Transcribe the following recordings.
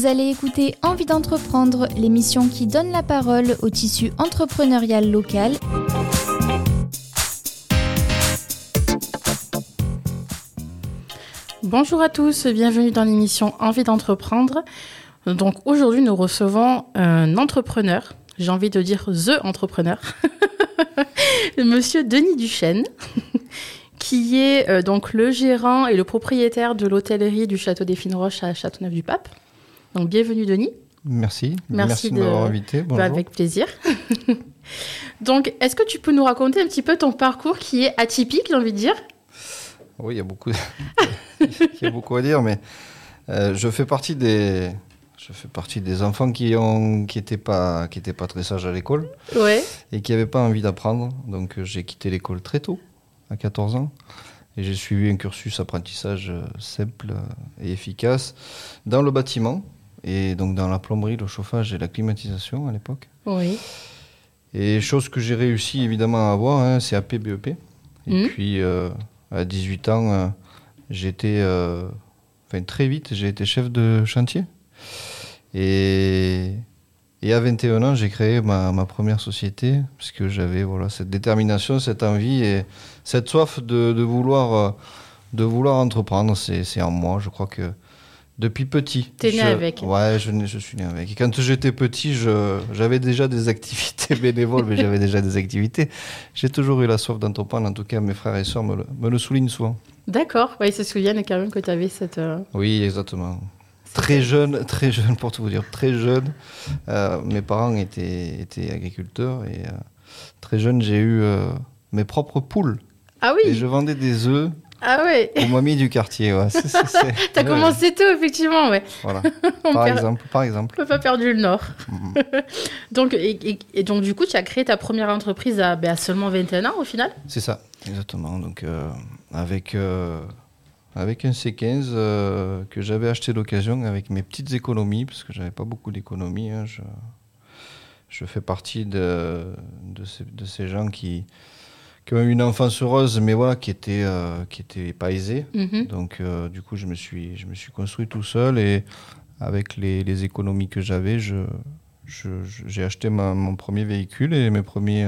Vous allez écouter Envie d'entreprendre, l'émission qui donne la parole au tissu entrepreneurial local. Bonjour à tous, bienvenue dans l'émission Envie d'entreprendre. Donc aujourd'hui, nous recevons un entrepreneur, j'ai envie de dire The Entrepreneur, Monsieur Denis Duchesne, qui est donc le gérant et le propriétaire de l'hôtellerie du Château des Fines Roches à Châteauneuf-du-Pape. Donc bienvenue Denis. Merci de m'avoir invité. Bonjour. Avec plaisir. Donc, est-ce que tu peux nous raconter un petit peu ton parcours qui est atypique, j'ai envie de dire ? Oui, il y a beaucoup, il y a beaucoup à dire, mais je fais partie des enfants qui étaient pas très sages à l'école, ouais. Et qui n'avaient pas envie d'apprendre. Donc j'ai quitté l'école très tôt, à 14 ans, et j'ai suivi un cursus apprentissage simple et efficace dans le bâtiment, et donc dans la plomberie, le chauffage et la climatisation à l'époque. Oui. Et chose que j'ai réussi évidemment à avoir, CAP, BEP. Et puis à 18 ans, très vite, j'ai été chef de chantier. Et à 21 ans, j'ai créé ma première société, parce que j'avais cette détermination, cette envie et cette soif de vouloir entreprendre. C'est en moi, je crois que depuis petit. T'es né avec. Ouais, je suis né avec. Et quand j'étais petit, j'avais déjà des activités bénévoles, mais j'avais déjà des activités. J'ai toujours eu la soif d'entreprendre, en tout cas mes frères et sœurs me le soulignent souvent. D'accord, ouais, ils se souviennent quand même que tu avais cette... Oui, exactement. Très jeune pour tout vous dire, très jeune. Mes parents étaient agriculteurs et très jeune, j'ai eu mes propres poules. Ah oui. Et je vendais des œufs. Ah ouais. Aux mamies du quartier, ouais. T'as commencé tôt, effectivement, ouais. Voilà. Par exemple. On n'a pas perdu le nord. Donc, et donc, du coup, tu as créé ta première entreprise à seulement 21 ans, au final ? C'est ça, exactement. Donc, avec un C15 que j'avais acheté d'occasion avec mes petites économies, parce que j'avais pas beaucoup d'économies. Je fais partie de ces gens qui ont eu une enfance heureuse, mais voilà, qui était pas aisée. Donc, du coup, je me suis construit tout seul, et avec les économies que j'avais, j'ai acheté mon premier véhicule et mes premiers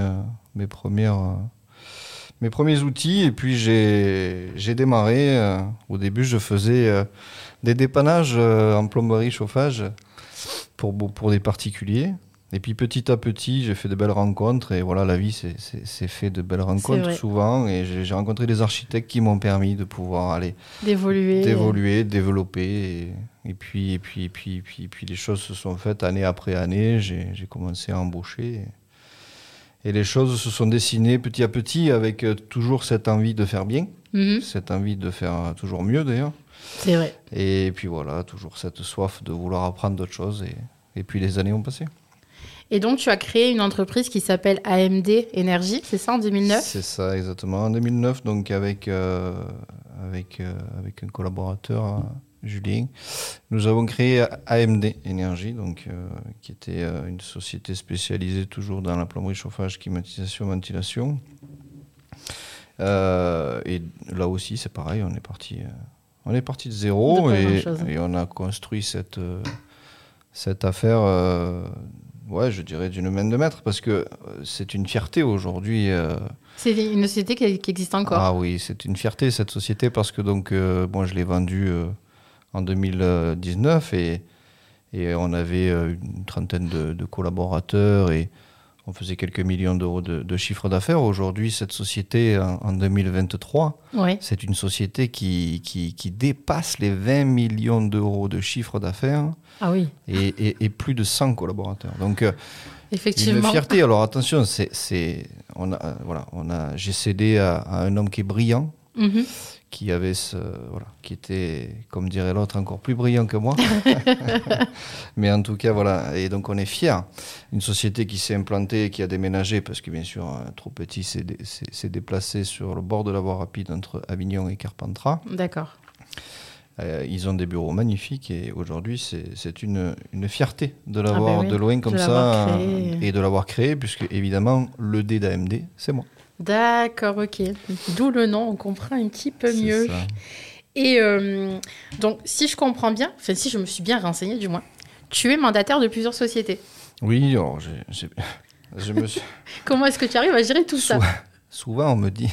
outils, et puis j'ai démarré. Au début, je faisais des dépannages en plomberie, chauffage pour des particuliers. Et puis petit à petit, j'ai fait de belles rencontres, et voilà, la vie c'est fait de belles rencontres souvent, et j'ai rencontré des architectes qui m'ont permis de pouvoir aller d'évoluer, développer, et puis les choses se sont faites année après année. J'ai commencé à embaucher, et les choses se sont dessinées petit à petit, avec toujours cette envie de faire bien, cette envie de faire toujours mieux d'ailleurs. C'est vrai. Et puis voilà, toujours cette soif de vouloir apprendre d'autres choses, et puis les années ont passé. Et donc, tu as créé une entreprise qui s'appelle AMD Énergie, c'est ça, en 2009 ? C'est ça, exactement. En 2009, donc avec un collaborateur, Julien, nous avons créé AMD Énergie, donc, qui était une société spécialisée toujours dans la plomberie, chauffage, climatisation, ventilation. Et là aussi, c'est pareil, on est parti de zéro, et on a construit cette affaire... je dirais d'une main de maître, parce que c'est une fierté aujourd'hui. C'est une société qui existe encore. Ah oui, c'est une fierté, cette société, parce que donc, je l'ai vendue en 2019, et on avait une trentaine de collaborateurs, et on faisait quelques millions d'euros de chiffre d'affaires. Aujourd'hui, cette société, en 2023, c'est une société qui dépasse les 20 millions d'euros de chiffre d'affaires. Ah oui. Et plus de 100 collaborateurs. Donc, effectivement, une fierté. Alors attention, j'ai cédé à un homme qui est brillant, qui était, comme dirait l'autre, encore plus brillant que moi. Mais en tout cas, voilà. Et donc, on est fiers. Une société qui s'est implantée, qui a déménagé, parce que bien sûr, Trop Petit s'est déplacé sur le bord de la voie rapide entre Avignon et Carpentras. D'accord. Ils ont des bureaux magnifiques, et aujourd'hui c'est une fierté de l'avoir de loin comme ça, et de l'avoir créé, puisque évidemment le D d'AMD, c'est moi. D'accord, ok. D'où le nom, on comprend un petit peu mieux. Ça. Et donc, si je comprends bien, enfin si je me suis bien renseignée du moins, tu es mandataire de plusieurs sociétés. Oui, alors je me suis... Comment est-ce que tu arrives à gérer tout ça? Souvent on me dit,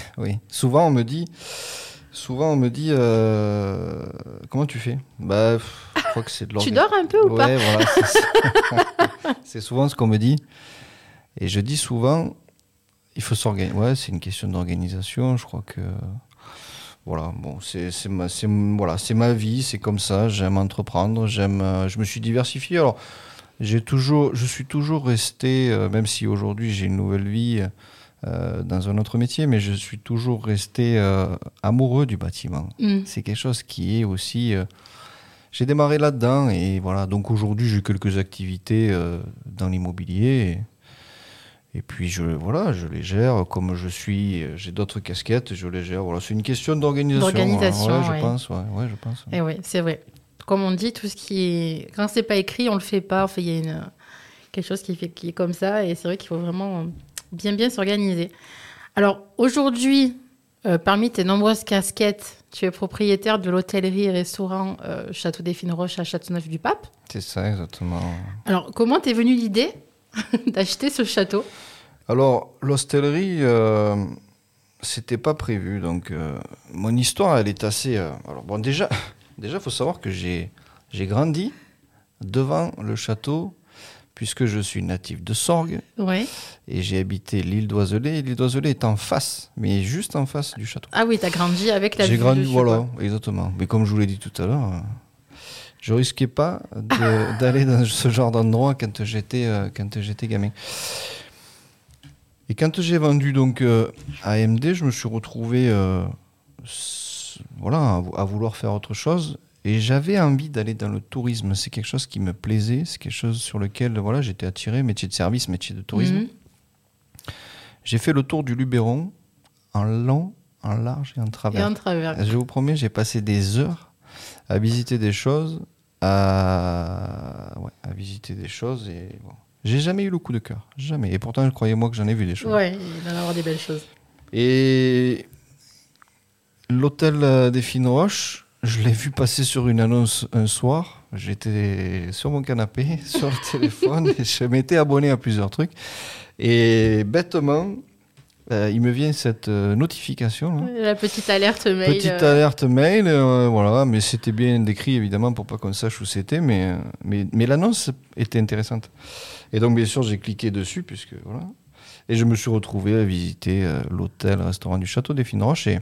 comment tu fais? Bah, je crois que c'est de Tu dors un peu ou pas? Ouais, voilà, c'est ça. C'est souvent ce qu'on me dit. Et je dis souvent, il faut s'organiser. Ouais, c'est une question d'organisation. Je crois que voilà, bon, c'est ma vie, c'est comme ça. J'aime entreprendre, je me suis diversifié. Alors, je suis toujours resté, même si aujourd'hui j'ai une nouvelle vie dans un autre métier, mais je suis toujours resté amoureux du bâtiment. C'est quelque chose qui est aussi... j'ai démarré là-dedans et voilà. Donc aujourd'hui, j'ai quelques activités dans l'immobilier et puis je les gère comme je suis. J'ai d'autres casquettes, je les gère. Voilà, c'est une question d'organisation. D'organisation, je pense. Ouais, je pense. Et oui, c'est vrai. Comme on dit, tout ce qui est quand c'est pas écrit, on le fait pas. Enfin, il y a quelque chose qui est comme ça et c'est vrai qu'il faut vraiment bien s'organiser. Alors aujourd'hui, parmi tes nombreuses casquettes, tu es propriétaire de l'hôtellerie et restaurant Château des Fines Roches à Châteauneuf-du-Pape. C'est ça, exactement. Alors, comment t'es venue l'idée d'acheter ce château? Alors, l'hostellerie, c'était pas prévu. Donc, mon histoire, elle est assez... alors, bon, déjà, il faut savoir que j'ai grandi devant le château, puisque je suis natif de Sorgues. Ouais. Et j'ai habité l'île d'Oiselay. L'île d'Oiselay est en face, mais juste en face du château. Ah oui, t'as grandi avec la vue dessus. J'ai grandi, voilà, exactement. Mais comme je vous l'ai dit tout à l'heure, je risquais pas d'aller dans ce genre d'endroit quand j'étais gamin. Et quand j'ai vendu donc AMD, je me suis retrouvé à vouloir faire autre chose. Et j'avais envie d'aller dans le tourisme. C'est quelque chose qui me plaisait. C'est quelque chose sur lequel j'étais attiré. Métier de service, métier de tourisme. J'ai fait le tour du Luberon en long, en large et en travers. Je vous promets, j'ai passé des heures à visiter des choses. À visiter des choses. Et bon. J'ai jamais eu le coup de cœur. Jamais. Et pourtant, croyez-moi que j'en ai vu des choses. Ouais, il va y avoir des belles choses. Et l'hôtel des Fines Roches, je l'ai vu passer sur une annonce un soir. J'étais sur mon canapé, sur le téléphone, et je m'étais abonné à plusieurs trucs. Et bêtement, il me vient cette notification. Là. La petite alerte mail. Alerte mail, voilà. Mais c'était bien décrit, évidemment, pour pas qu'on sache où c'était. Mais l'annonce était intéressante. Et donc, bien sûr, j'ai cliqué dessus, puisque voilà. Et je me suis retrouvé à visiter l'hôtel-restaurant du Château des Fines Roches.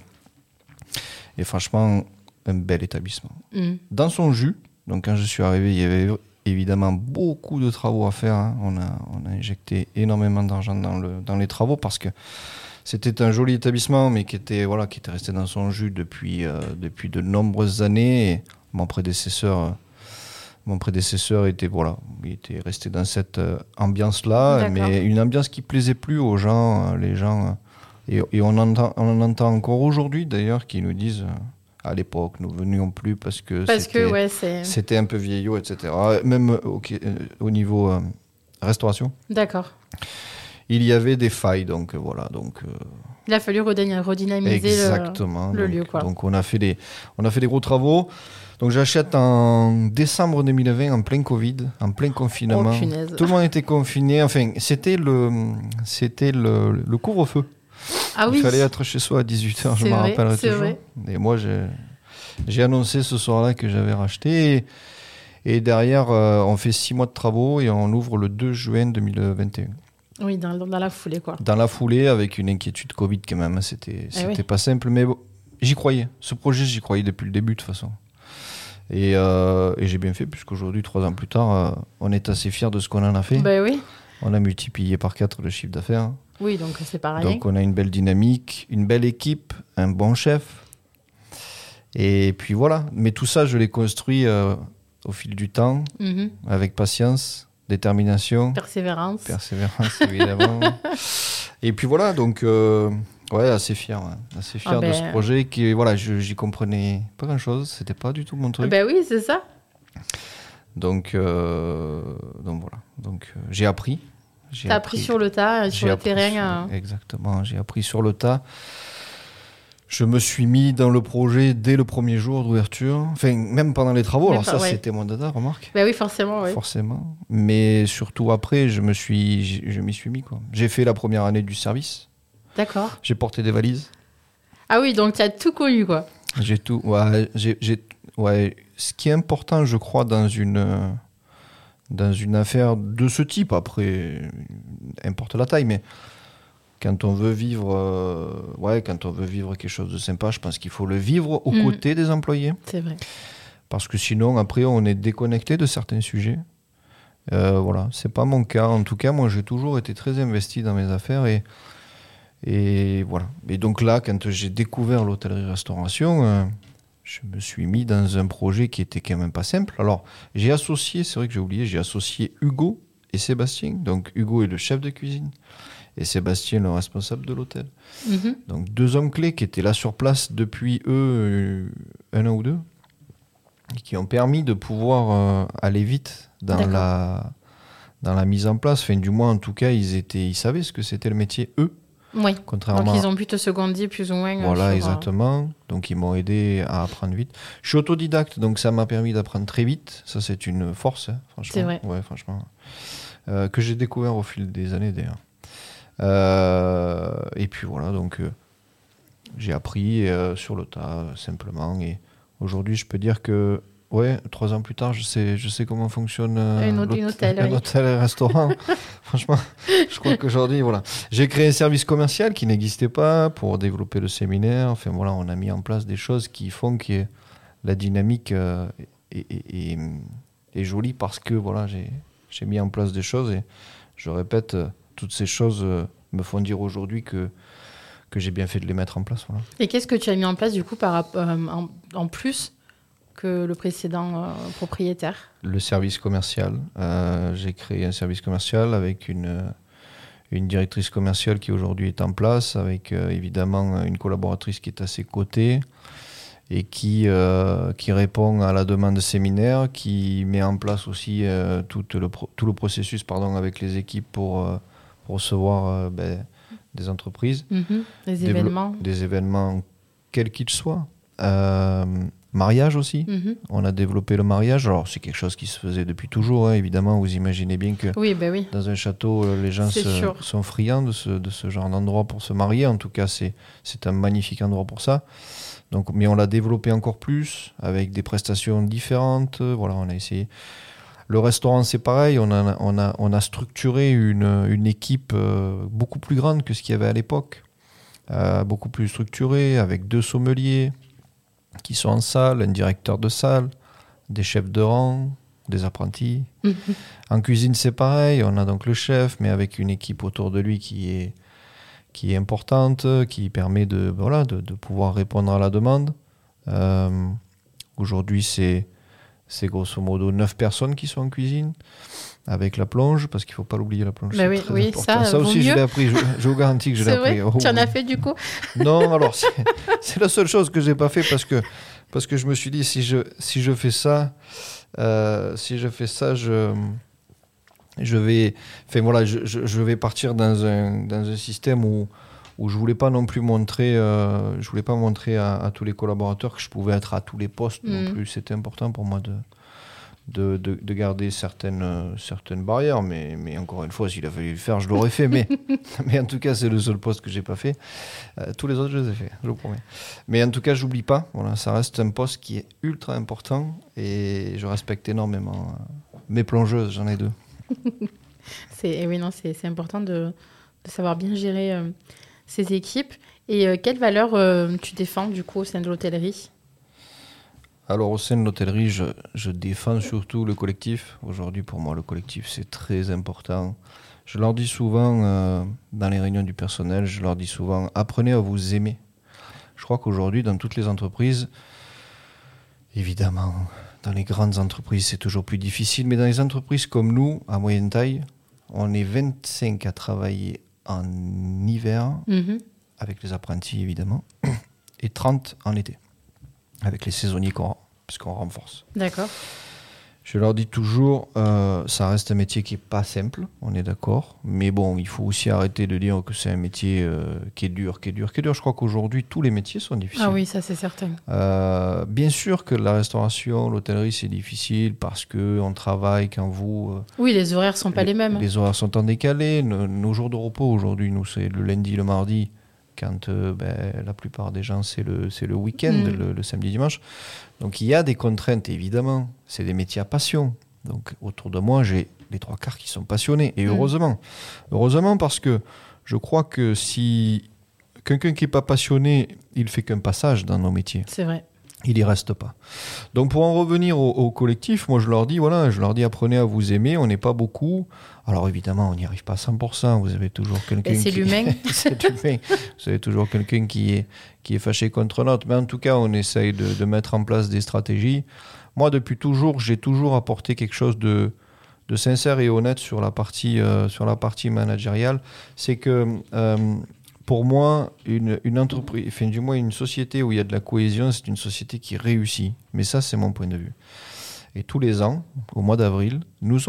Et franchement... un bel établissement. Dans son jus, donc quand je suis arrivé, il y avait évidemment beaucoup de travaux à faire. Hein. On a injecté énormément d'argent dans les travaux parce que c'était un joli établissement, mais qui était resté dans son jus depuis de nombreuses années. Et mon prédécesseur était resté dans cette ambiance-là, mais une ambiance qui plaisait plus aux gens, les gens. Et on en entend encore aujourd'hui, d'ailleurs, qui nous disent... à l'époque, nous ne venions plus parce que c'était un peu vieillot, etc. Même au niveau restauration. D'accord. Il y avait des failles, donc voilà. Il a fallu redynamiser le lieu. Quoi. Donc on a fait des gros travaux. Donc j'achète en décembre 2020, en plein Covid, en plein confinement. Oh, tout le monde était confiné. Enfin, c'était le couvre-feu. Ah oui. Il fallait être chez soi à 18h, je m'en rappellerai toujours. Vrai. Et moi, j'ai annoncé ce soir-là que j'avais racheté. Et derrière, on fait 6 mois de travaux et on ouvre le 2 juin 2021. Oui, dans la foulée, quoi. Dans la foulée, avec une inquiétude Covid quand même. C'était pas simple, mais bon, j'y croyais. Ce projet, j'y croyais depuis le début, de toute façon. Et j'ai bien fait, puisqu'aujourd'hui, 3 ans plus tard, on est assez fiers de ce qu'on en a fait. Ben oui. On a multiplié par 4 le chiffre d'affaires. Oui, donc c'est pareil. Donc on a une belle dynamique, une belle équipe, un bon chef. Et puis voilà. Mais tout ça, je l'ai construit au fil du temps, avec patience, détermination. Persévérance, évidemment. Et puis voilà, donc assez fier. Assez fier de ce projet qui, voilà, j'y comprenais pas grand-chose. C'était pas du tout mon truc. Ben oui, c'est ça. Donc voilà. Donc j'ai appris. T'as appris sur le tas, sur le terrain. Exactement, j'ai appris sur le tas. Je me suis mis dans le projet dès le premier jour d'ouverture, enfin même pendant les travaux. Alors ça, c'était mon dada, remarque. Oui, forcément. Oui. Forcément. Mais surtout après, je m'y suis mis, quoi. J'ai fait la première année du service. D'accord. J'ai porté des valises. Ah oui, donc tu as tout connu, quoi. J'ai tout. Ouais, ce qui est important, je crois, dans une affaire de ce type, après, importe la taille, mais quand on veut vivre, quelque chose de sympa, je pense qu'il faut le vivre aux côtés des employés. C'est vrai. Parce que sinon, après, on est déconnecté de certains sujets. Voilà, c'est pas mon cas. En tout cas, moi, j'ai toujours été très investi dans mes affaires et voilà. Et donc là, quand j'ai découvert l'hôtellerie-restauration, je me suis mis dans un projet qui était quand même pas simple. Alors, j'ai associé Hugo et Sébastien. Donc, Hugo est le chef de cuisine et Sébastien, le responsable de l'hôtel. Mm-hmm. Donc, 2 hommes clés qui étaient là sur place depuis un an ou 2 et qui ont permis de pouvoir aller vite dans la mise en place. Enfin, du moins, en tout cas, ils savaient ce que c'était le métier, eux. Oui, contrairement donc ils ont pu te seconder plus ou moins. Voilà, exactement. Donc ils m'ont aidé à apprendre vite. Je suis autodidacte, donc ça m'a permis d'apprendre très vite. Ça, c'est une force, hein, franchement. C'est vrai. Ouais, franchement. Que j'ai découvert au fil des années, d'ailleurs. Et puis voilà, donc j'ai appris sur le tas, simplement. Et aujourd'hui, je peux dire que 3 ans plus tard, je sais comment fonctionne un hôtel et restaurant. Franchement, je crois qu'aujourd'hui, voilà. J'ai créé un service commercial qui n'existait pas pour développer le séminaire. Enfin voilà, on a mis en place des choses qui font que la dynamique est jolie parce que voilà, j'ai mis en place des choses et je répète, toutes ces choses me font dire aujourd'hui que j'ai bien fait de les mettre en place. Voilà. Et qu'est-ce que tu as mis en place du coup en plus que le précédent propriétaire? Le service commercial. J'ai créé un service commercial avec une directrice commerciale qui aujourd'hui est en place, avec évidemment une collaboratrice qui est à ses côtés et qui répond à la demande de séminaire, qui met en place aussi tout le processus avec les équipes pour recevoir des entreprises. Des événements quels qu'ils soient. Mariage aussi. On a développé le mariage. Alors, c'est quelque chose qui se faisait depuis toujours, hein, évidemment. Vous imaginez bien que dans un château, les gens sont friands de ce genre d'endroit pour se marier. En tout cas, c'est un magnifique endroit pour ça. Donc, mais on l'a développé encore plus avec des prestations différentes. Voilà, on a essayé. Le restaurant, c'est pareil. On a structuré une équipe beaucoup plus grande que ce qu'il y avait à l'époque. Beaucoup plus structurée, avec 2 sommeliers qui sont en salle, un directeur de salle, des chefs de rang, des apprentis. En cuisine, c'est pareil. On a donc le chef, mais avec une équipe autour de lui qui est importante, qui permet de pouvoir répondre à la demande. Aujourd'hui, c'est grosso modo 9 personnes qui sont en cuisine, avec la plonge, parce qu'il ne faut pas l'oublier, la plonge. Oui, ça aussi, je l'ai appris. Je vous garantis que je l'ai appris. C'est vrai, tu en as fait du coup? Non, alors, c'est la seule chose que je n'ai pas fait, parce que je me suis dit, si je fais ça, je vais partir dans un système où je voulais pas non plus montrer, à tous les collaborateurs que je pouvais être à tous les postes non plus. C'était important pour moi de garder certaines barrières, mais encore une fois, s'il a fallu le faire, je l'aurais fait. Mais en tout cas, c'est le seul poste que j'ai pas fait. Tous les autres, je les ai fait, je vous promets. Mais en tout cas, j'oublie pas. Voilà, ça reste un poste qui est ultra important et je respecte énormément mes plongeuses. J'en ai 2. C'est important de savoir bien gérer ces équipes. Et quelles valeurs tu défends du coup au sein de l'hôtellerie? Alors au sein de l'hôtellerie, je défends surtout le collectif. Aujourd'hui, pour moi, le collectif, c'est très important. Je leur dis souvent, dans les réunions du personnel, apprenez à vous aimer. Je crois qu'aujourd'hui, dans toutes les entreprises, évidemment, dans les grandes entreprises, c'est toujours plus difficile, mais dans les entreprises comme nous, à moyenne taille, on est 25 à travailler en hiver, avec les apprentis évidemment, et 30 en été, avec les saisonniers puisqu'on renforce. D'accord. Je leur dis toujours, ça reste un métier qui n'est pas simple, on est d'accord. Mais bon, il faut aussi arrêter de dire que c'est un métier qui est dur. Je crois qu'aujourd'hui, tous les métiers sont difficiles. Ah oui, ça c'est certain. Bien sûr que la restauration, l'hôtellerie, c'est difficile parce qu'on travaille quand vous... oui, les horaires ne sont pas les mêmes. Les horaires sont en décalé. Nos jours de repos, aujourd'hui, nous, c'est le lundi, le mardi. Quand la plupart des gens, c'est le week-end, le samedi, dimanche. Donc, il y a des contraintes, évidemment. C'est des métiers à passion. Donc, autour de moi, j'ai les 3/4 qui sont passionnés. Et heureusement. Heureusement, parce que je crois que si quelqu'un qui n'est pas passionné, il fait qu'un passage dans nos métiers. C'est vrai. Il n'y reste pas. Donc, pour en revenir au collectif, moi, je leur dis, apprenez à vous aimer. On n'est pas beaucoup. Alors, évidemment, on n'y arrive pas à 100%. Vous avez toujours quelqu'un c'est l'humain. c'est l'humain. Vous avez toujours quelqu'un qui est fâché contre l'autre. Mais en tout cas, on essaye de mettre en place des stratégies. Moi, depuis toujours, j'ai toujours apporté quelque chose de sincère et honnête sur la partie managériale. C'est que... pour moi, une entreprise, enfin, du moins une société où il y a de la cohésion, c'est une société qui réussit. Mais ça, c'est mon point de vue. Et tous les ans, au mois d'avril,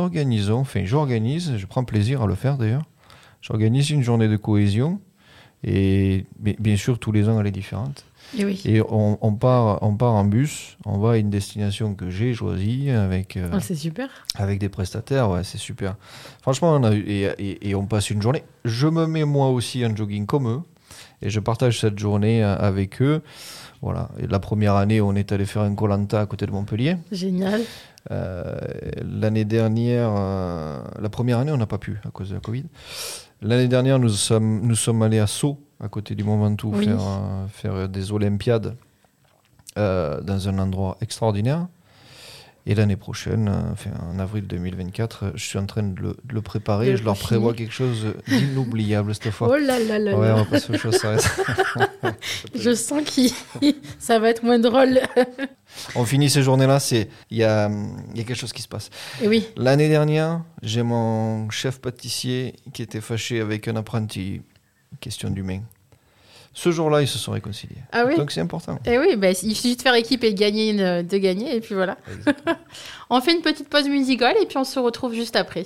je prends plaisir à le faire d'ailleurs, j'organise une journée de cohésion. Et bien sûr, tous les ans, elle est différente. Et oui. Et on part en bus, on va à une destination que j'ai choisie avec, c'est super. Avec des prestataires, ouais, c'est super. Franchement, on passe une journée. Je me mets moi aussi en jogging comme eux et je partage cette journée avec eux. Voilà. Et la première année, on est allé faire un Koh-Lanta à côté de Montpellier. Génial. L'année dernière, la première année, on n'a pas pu à cause de la Covid. L'année dernière, nous sommes allés à Sceaux, à côté du Mont Ventoux, faire des Olympiades dans un endroit extraordinaire. Et l'année prochaine, en avril 2024, je suis en train de le préparer. Je leur prévois quelque chose d'inoubliable cette fois. Oh là là là ouais, là. on va passer aux choses sérieuses. Je sens que ça va être moins drôle. On finit ces journées-là, il y a quelque chose qui se passe. Et oui. L'année dernière, j'ai mon chef pâtissier qui était fâché avec un apprenti. Question d'humain. Ce jour-là, ils se sont réconciliés. Ah oui. Donc c'est important. Et oui, il suffit de faire équipe et de gagner, et puis voilà. On fait une petite pause musicale et puis on se retrouve juste après.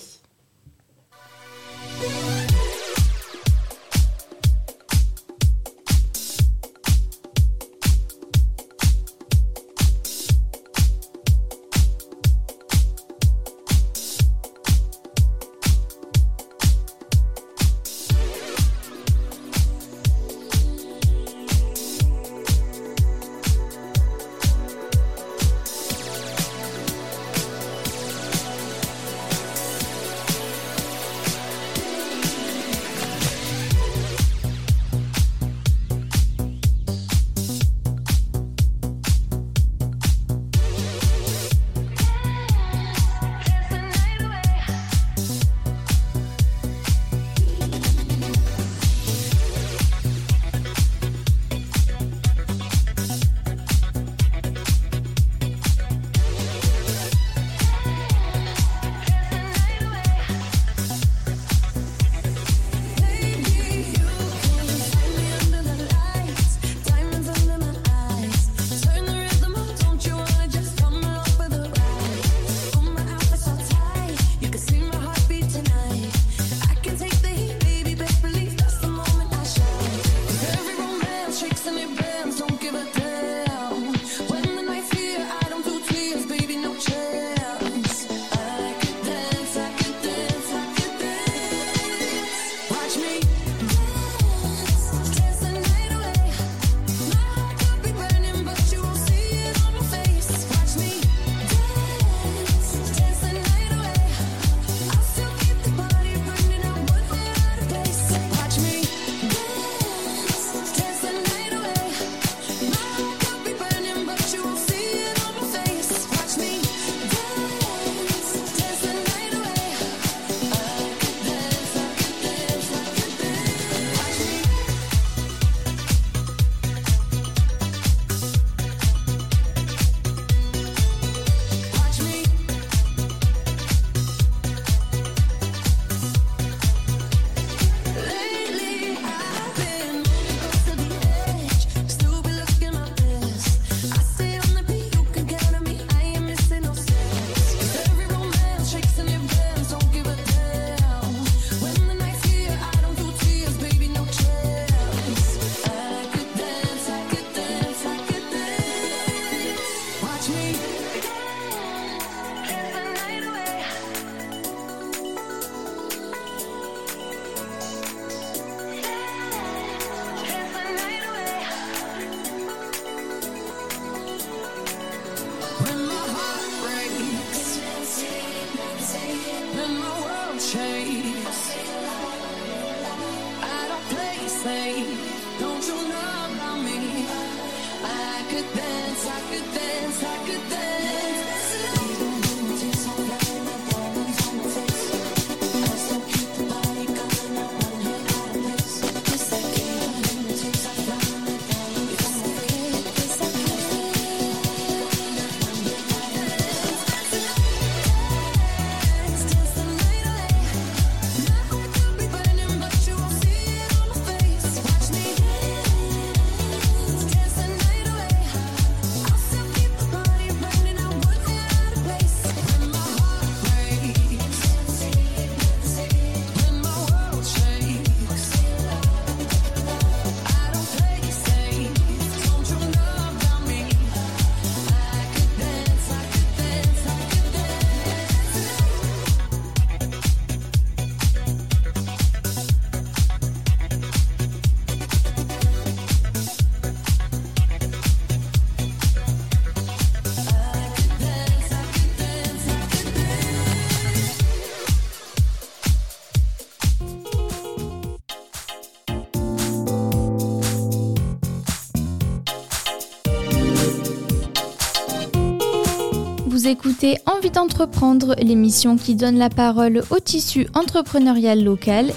Vous écoutez Envie d'entreprendre, l'émission qui donne la parole au tissu entrepreneurial local.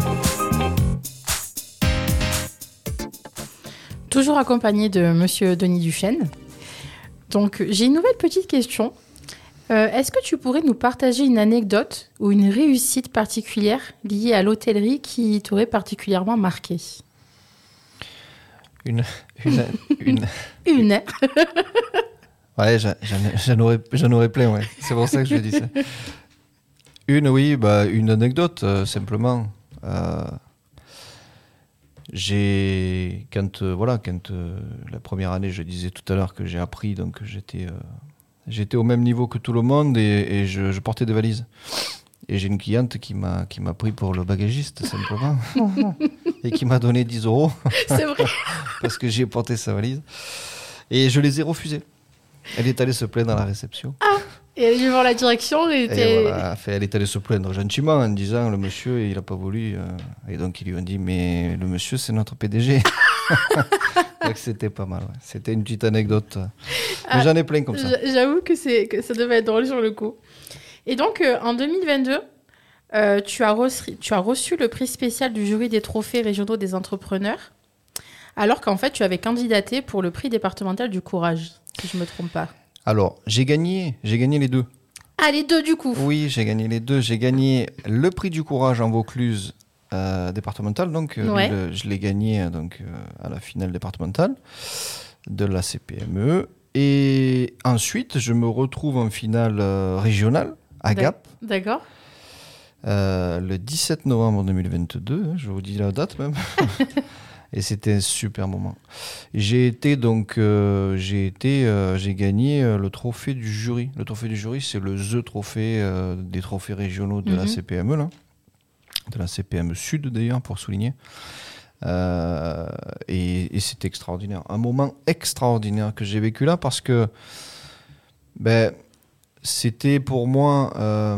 Toujours accompagné de Monsieur Denis Duchesne. Donc, j'ai une nouvelle petite question. Est-ce que tu pourrais nous partager une anecdote ou une réussite particulière liée à l'hôtellerie qui t'aurait particulièrement marqué ? Une. Ouais, j'en aurais plein, ouais. C'est pour ça que je dis ça. Une anecdote, simplement. Quand la première année, je disais tout à l'heure que j'ai appris, donc j'étais au même niveau que tout le monde et je portais des valises. Et j'ai une cliente qui m'a pris pour le bagagiste, simplement, et qui m'a donné 10 €. C'est vrai. Parce que j'ai porté sa valise. Et je les ai refusés. Elle est allée se plaindre à la réception. Ah, et elle est venue voir la direction. Elle est allée se plaindre gentiment en disant le monsieur, il n'a pas voulu. Et donc, ils lui ont dit, mais le monsieur, c'est notre PDG. Donc, c'était pas mal. Ouais. C'était une petite anecdote. Mais j'en ai plein comme ça. J'avoue que ça devait être drôle sur le coup. Et donc, en 2022, tu as reçu le prix spécial du jury des trophées régionaux des entrepreneurs, alors qu'en fait, tu avais candidaté pour le prix départemental du courage, si je ne me trompe pas. Alors, j'ai gagné les deux. Ah, les deux du coup. Oui, j'ai gagné les deux. J'ai gagné le prix du courage en Vaucluse départemental, donc je l'ai gagné à la finale départementale de la CPME. Et ensuite, je me retrouve en finale régionale à Gap. D'accord. Le 17 novembre 2022, je vous dis la date même. Et c'était un super moment. J'ai gagné le trophée du jury. Le trophée du jury, c'est le trophée des trophées régionaux de la CPME, là. De la CPME Sud d'ailleurs, pour souligner. Et c'était extraordinaire. Un moment extraordinaire que j'ai vécu là parce que c'était pour moi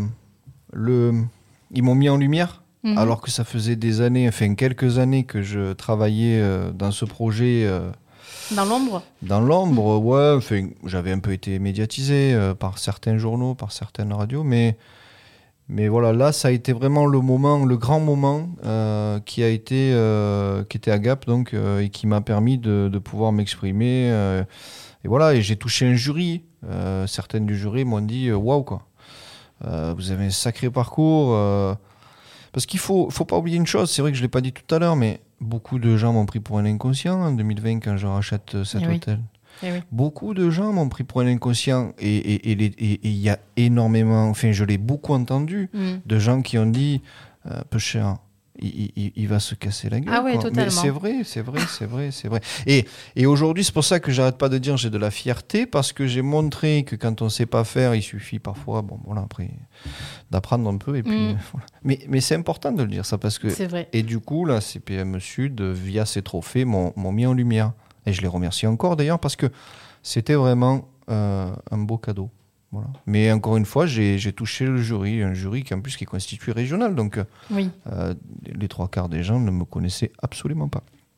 ils m'ont mis en lumière. Alors que ça faisait quelques années que je travaillais dans ce projet. Dans l'ombre ? Dans l'ombre, ouais. J'avais un peu été médiatisé par certains journaux, par certaines radios, mais voilà, là, ça a été vraiment le grand moment qui était à Gap, donc, et qui m'a permis de pouvoir m'exprimer. Et voilà, et j'ai touché un jury. Certaines du jury m'ont dit waouh, quoi. Vous avez un sacré parcours. Parce qu'il faut pas oublier une chose, c'est vrai que je ne l'ai pas dit tout à l'heure, mais beaucoup de gens m'ont pris pour un inconscient en 2020 quand je rachète cet hôtel. Oui. Beaucoup de gens m'ont pris pour un inconscient et il y a énormément, je l'ai beaucoup entendu, de gens qui ont dit peu cher, il va se casser la gueule. Ah ouais, quoi. totalement. Mais c'est vrai. Et aujourd'hui, c'est pour ça que j'arrête pas de dire j'ai de la fierté parce que j'ai montré que quand on sait pas faire, il suffit parfois, après d'apprendre un peu et puis voilà. Mais c'est important de le dire ça parce que c'est vrai. Et du coup, la CPME Sud via ces trophées m'ont mis en lumière et je les remercie encore d'ailleurs parce que c'était vraiment un beau cadeau. Voilà. Mais encore une fois, j'ai touché un jury qui en plus qui est constitué régional, donc les 3/4 des gens ne me connaissaient absolument pas.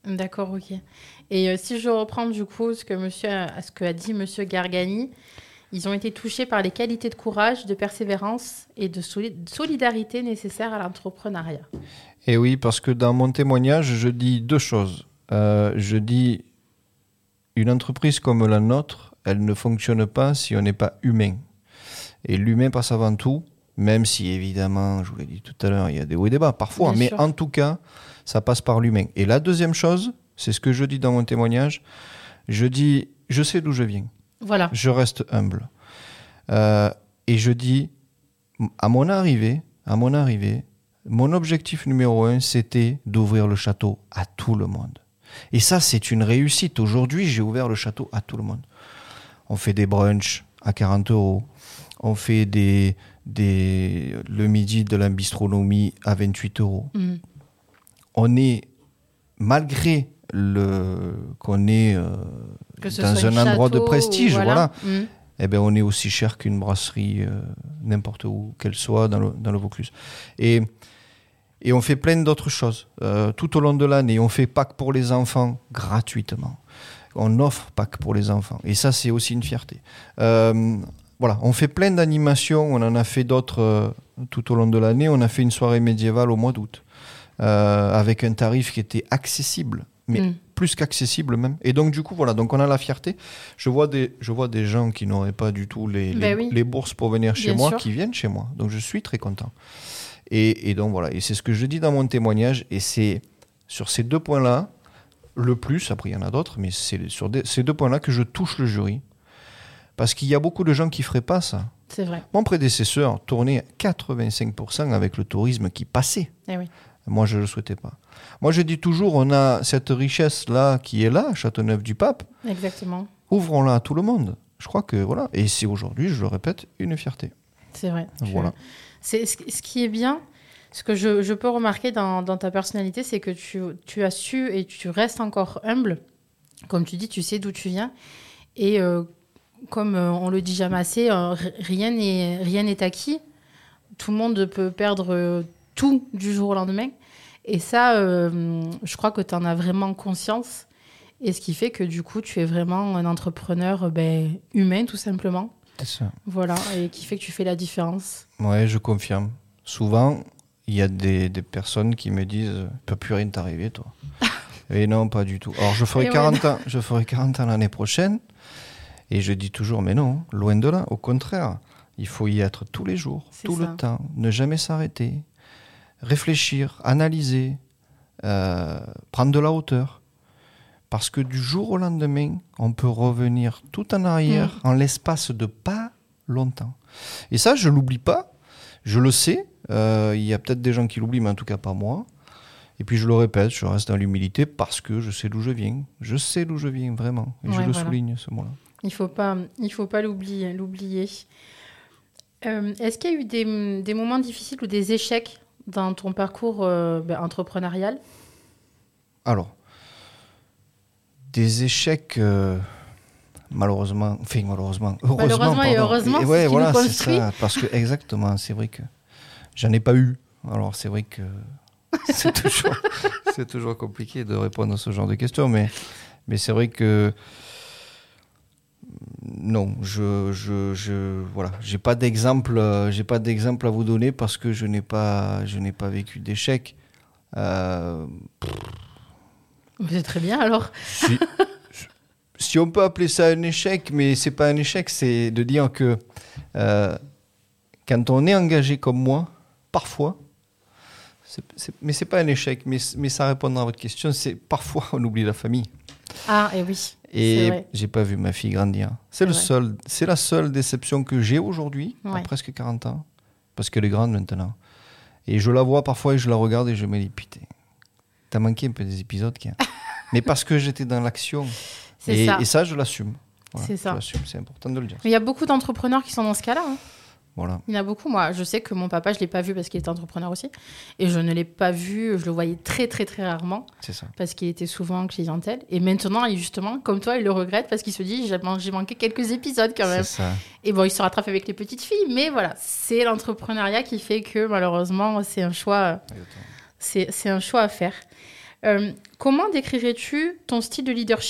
D'accord, ok. Et si je reprends du coup ce que a dit Monsieur Gargani, ils ont été touchés par les qualités de courage, de persévérance et de solidarité nécessaires à l'entrepreneuriat. Et oui, parce que dans mon témoignage, je dis deux choses. Je dis, une entreprise comme la nôtre, elle ne fonctionne pas si on n'est pas humain. Et l'humain passe avant tout, même si évidemment, je vous l'ai dit tout à l'heure, il y a des hauts et des bas parfois, Bien mais sûr. en tout cas, ça passe par l'humain. Et la deuxième chose, c'est ce que je dis dans mon témoignage, je dis, je sais d'où je viens. Voilà. Je reste humble. Et je dis, à mon arrivée, mon objectif numéro 1, c'était d'ouvrir le château à tout le monde. Et ça, c'est une réussite. Aujourd'hui, j'ai ouvert le château à tout le monde. On fait des brunchs à 40 €. On fait le midi de la bistronomie à 28 €. Mhm. On est, malgré qu'on est Que ce dans soit un endroit de château, prestige, voilà. Mhm. Eh ben, on est aussi cher qu'une brasserie, n'importe où qu'elle soit dans le Vaucluse. Et on fait plein d'autres choses tout au long de l'année. On fait Pâques pour les enfants gratuitement. On offre Pâques pour les enfants. Et ça, c'est aussi une fierté. Voilà, on fait plein d'animations. On en a fait d'autres tout au long de l'année. On a fait une soirée médiévale au mois d'août avec un tarif qui était accessible, mais plus qu'accessible même. Et donc, du coup, voilà, donc on a la fierté. Je vois des gens qui n'auraient pas du tout les bourses pour venir chez Bien moi, sûr. qui viennent chez moi. Donc, je suis très content. Et donc, voilà. Et c'est ce que je dis dans mon témoignage. Et c'est sur ces deux points-là, le plus, après il y en a d'autres, mais c'est sur ces deux points-là que je touche le jury. Parce qu'il y a beaucoup de gens qui ne feraient pas ça. C'est vrai. Mon prédécesseur tournait 85% avec le tourisme qui passait. Eh oui. Moi, je ne le souhaitais pas. Moi, je dis toujours, on a cette richesse-là qui est là, Châteauneuf-du-Pape. Exactement. Ouvrons-la à tout le monde. Je crois que, voilà. Et c'est aujourd'hui, je le répète, une fierté. C'est vrai. Voilà. C'est ce qui est bien, ce que je peux remarquer dans ta personnalité, c'est que tu as su et tu restes encore humble. Comme tu dis, tu sais d'où tu viens. Et comme on le dit jamais assez, rien n'est acquis. Tout le monde peut perdre tout du jour au lendemain. Et ça, je crois que tu en as vraiment conscience. Et ce qui fait que du coup, tu es vraiment un entrepreneur humain, tout simplement. C'est ça. Voilà, et qui fait que tu fais la différence. Ouais, je confirme. Souvent, il y a des personnes qui me disent « Il ne peut plus rien t'arriver, toi. » Et non, pas du tout. Alors, je ferai 40 ans. Je ferai 40 ans l'année prochaine. Et je dis toujours, mais non, loin de là. Au contraire, il faut y être tous les jours, tout le temps. Ne jamais s'arrêter. Réfléchir, analyser, prendre de la hauteur. Parce que du jour au lendemain, on peut revenir tout en arrière en l'espace de pas longtemps. Et ça, je ne l'oublie pas. Je le sais. Il y a peut-être des gens qui l'oublient, mais en tout cas pas moi. Et puis je le répète, je reste dans l'humilité parce que je sais d'où je viens. Je sais d'où je viens, vraiment. Et je le souligne, ce mot-là. Il faut pas l'oublier. Est-ce qu'il y a eu des moments difficiles ou des échecs dans ton parcours entrepreneurial ? Alors, des échecs, malheureusement, heureusement. Et heureusement, ouais, c'est voilà, ce qui nous c'est construit. ça, parce que exactement, c'est vrai que j'en ai pas eu. Alors c'est vrai que c'est toujours compliqué de répondre à ce genre de questions, mais c'est vrai que non, voilà, j'ai pas d'exemple à vous donner parce que je n'ai pas vécu d'échec. C'est très bien alors. Si on peut appeler ça un échec, mais c'est pas un échec, c'est de dire que quand on est engagé comme moi, parfois, mais c'est pas un échec, mais ça répondra à votre question, c'est parfois on oublie la famille. Ah, et oui. Et j'ai pas vu ma fille grandir. C'est la seule déception que j'ai aujourd'hui, à presque 40 ans, parce qu'elle est grande maintenant. Et je la vois parfois et je la regarde et je me dis, putain, t'as manqué un peu des épisodes, mais parce que j'étais dans l'action. Et ça, je l'assume. Voilà, c'est ça. Je l'assume, c'est important de le dire. Il y a beaucoup d'entrepreneurs qui sont dans ce cas-là. Hein. Voilà. Il y en a beaucoup. Moi, je sais que mon papa, je ne l'ai pas vu parce qu'il était entrepreneur aussi. Et je ne l'ai pas vu, je le voyais très, très, très rarement. C'est ça. Parce qu'il était souvent en clientèle. Et maintenant, justement, comme toi, il le regrette parce qu'il se dit, j'ai manqué quelques épisodes quand même. C'est ça. Et bon, il se rattrape avec les petites filles. Mais voilà, c'est l'entrepreneuriat qui fait que malheureusement, c'est un choix, c'est un choix à faire. Comment décrirais-tu ton style de leadership ?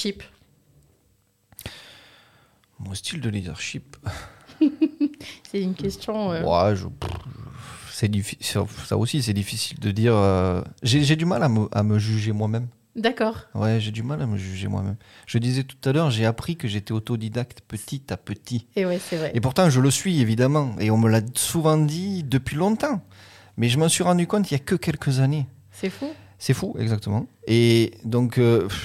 Mon style de leadership. C'est une question. Ouais, c'est difficile. Ça aussi, c'est difficile de dire. J'ai du mal à me juger moi-même. D'accord. Ouais, j'ai du mal à me juger moi-même. Je disais tout à l'heure, j'ai appris que j'étais autodidacte petit à petit. Et ouais, c'est vrai. Et pourtant, je le suis, évidemment. Et on me l'a souvent dit depuis longtemps. Mais je m'en suis rendu compte il y a que quelques années. C'est fou. C'est fou, exactement. Et donc,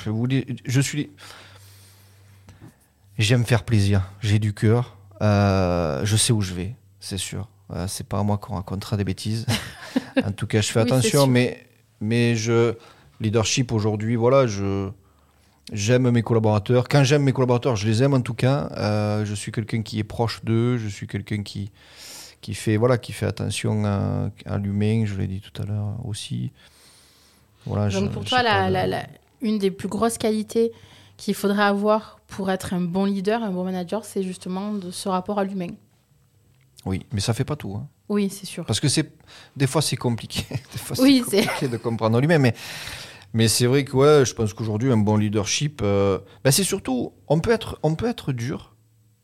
j'aime faire plaisir. J'ai du cœur. Je sais où je vais, c'est sûr. C'est pas à moi qu'on racontera des bêtises. En tout cas, je fais Oui, attention. Mais leadership aujourd'hui, voilà, j'aime mes collaborateurs. Quand j'aime mes collaborateurs, je les aime en tout cas. Je suis quelqu'un qui est proche d'eux. Je suis quelqu'un qui fait attention à l'humain. Je l'ai dit tout à l'heure aussi. Voilà, donc pour toi, une des plus grosses qualités qu'il faudrait avoir pour être un bon leader, un bon manager, c'est justement de ce rapport à l'humain. Oui, mais ça fait pas tout. Hein. Oui, c'est sûr. Parce que des fois c'est compliqué. Des fois, oui, c'est compliqué de comprendre l'humain. Mais c'est vrai que ouais, je pense qu'aujourd'hui, un bon leadership, c'est surtout, on peut être dur,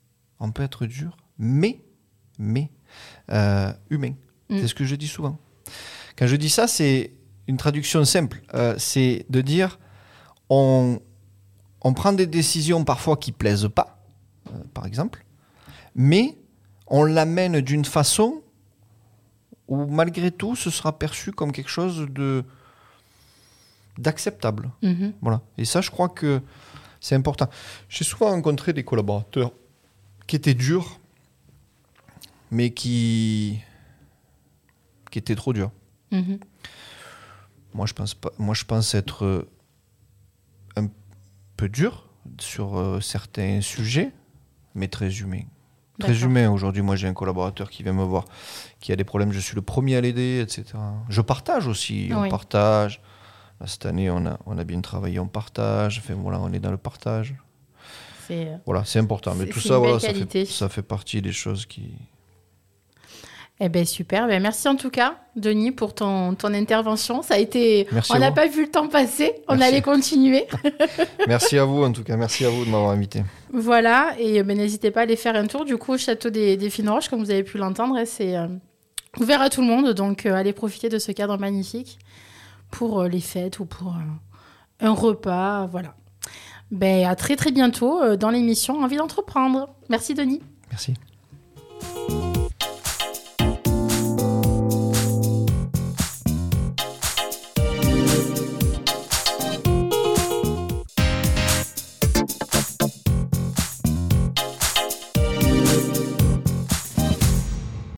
mais humain. C'est ce que je dis souvent. Quand je dis ça, c'est une traduction simple. C'est de dire, on prend des décisions parfois qui plaisent pas, par exemple, mais on l'amène d'une façon où malgré tout, ce sera perçu comme quelque chose d'acceptable. Mm-hmm. Voilà. Et ça, je crois que c'est important. J'ai souvent rencontré des collaborateurs qui étaient durs, mais qui étaient trop durs. Mm-hmm. Moi, je pense être un peu dur sur certains sujets, mais très humain. Très D'accord. humain. Aujourd'hui, moi, j'ai un collaborateur qui vient me voir, qui a des problèmes, je suis le premier à l'aider, etc. Je partage aussi, on partage. Là, cette année, on a bien travaillé, on partage. Enfin, voilà, on est dans le partage. Voilà, c'est important. Mais tout ça, voilà, ça fait partie des choses qui... Eh bien, super. Merci en tout cas, Denis, pour ton intervention. Ça a été... Merci on n'a pas vu le temps passer. On allait continuer. Merci à vous, en tout cas. Merci à vous de m'avoir invité. Voilà. Et n'hésitez pas à aller faire un tour, du coup, au château des Fines Roches, comme vous avez pu l'entendre. C'est ouvert à tout le monde. Donc, allez profiter de ce cadre magnifique pour les fêtes ou pour un repas. Voilà. À très, très bientôt dans l'émission Envie d'entreprendre. Merci, Denis. Merci.